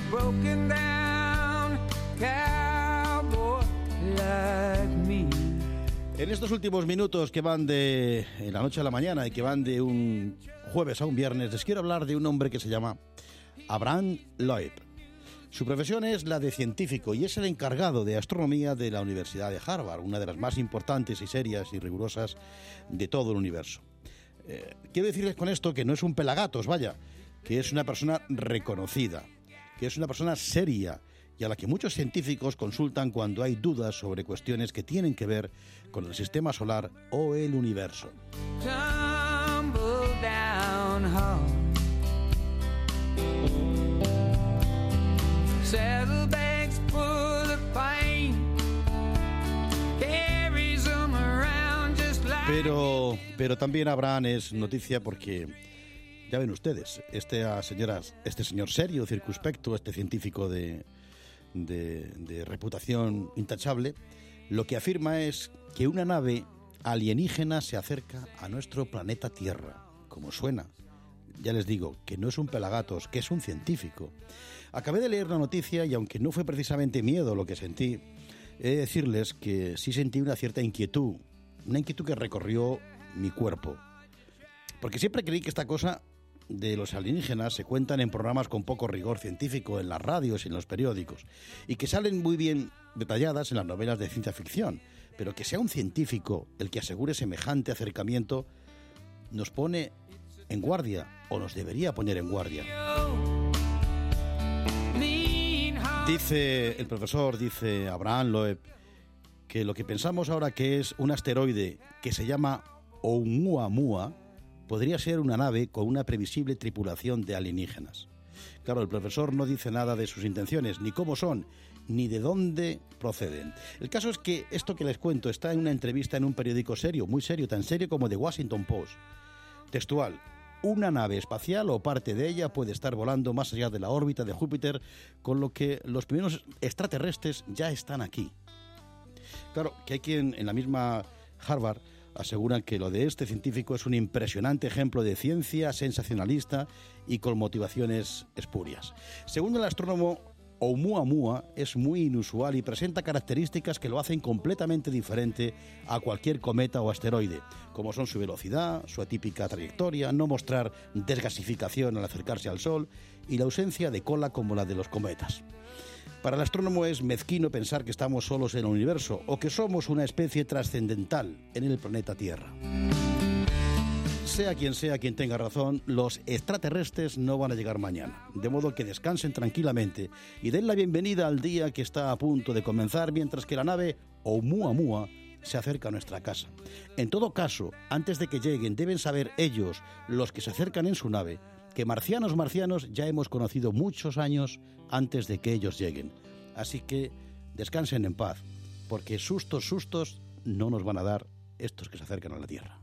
broken down cowboy like me. En estos últimos minutos que van de la noche a la mañana y que van de un jueves a un viernes, les quiero hablar de un hombre que se llama Abraham Loeb. Su profesión es la de científico y es el encargado de astronomía de la Universidad de Harvard, una de las más importantes y serias y rigurosas de todo el universo. Quiero decirles con esto que no es un pelagatos, vaya, que es una persona reconocida, que es una persona seria y a la que muchos científicos consultan cuando hay dudas sobre cuestiones que tienen que ver con el sistema solar o el universo. Pero también Abraham es noticia porque, ya ven ustedes, este señor serio, circunspecto, este científico de reputación intachable, lo que afirma es que una nave alienígena se acerca a nuestro planeta Tierra. Como suena, ya les digo, que no es un pelagatos, que es un científico. Acabé de leer la noticia y aunque no fue precisamente miedo lo que sentí, he de decirles que sí sentí una cierta inquietud, una inquietud que recorrió mi cuerpo. Porque siempre creí que esta cosa de los alienígenas se cuentan en programas con poco rigor científico, en las radios y en los periódicos, y que salen muy bien detalladas en las novelas de ciencia ficción, pero que sea un científico el que asegure semejante acercamiento nos pone en guardia, o nos debería poner en guardia. Dice el profesor, dice Abraham Loeb, que lo que pensamos ahora que es un asteroide que se llama Oumuamua podría ser una nave con una previsible tripulación de alienígenas. Claro, el profesor no dice nada de sus intenciones, ni cómo son, ni de dónde proceden. El caso es que esto que les cuento está en una entrevista en un periódico serio, muy serio, tan serio como The Washington Post. Textual: una nave espacial o parte de ella puede estar volando más allá de la órbita de Júpiter, con lo que los primeros extraterrestres ya están aquí. Claro, que hay quien en la misma Harvard aseguran que lo de este científico es un impresionante ejemplo de ciencia sensacionalista y con motivaciones espurias. Según el astrónomo, Oumuamua es muy inusual y presenta características que lo hacen completamente diferente a cualquier cometa o asteroide, como son su velocidad, su atípica trayectoria, no mostrar desgasificación al acercarse al Sol y la ausencia de cola como la de los cometas. Para el astrónomo es mezquino pensar que estamos solos en el universo o que somos una especie trascendental en el planeta Tierra. Sea quien tenga razón, los extraterrestres no van a llegar mañana, de modo que descansen tranquilamente y den la bienvenida al día que está a punto de comenzar mientras que la nave Oumuamua se acerca a nuestra casa. En todo caso, antes de que lleguen, deben saber ellos, los que se acercan en su nave, que marcianos ya hemos conocido muchos años antes de que ellos lleguen. Así que descansen en paz, porque sustos no nos van a dar estos que se acercan a la Tierra.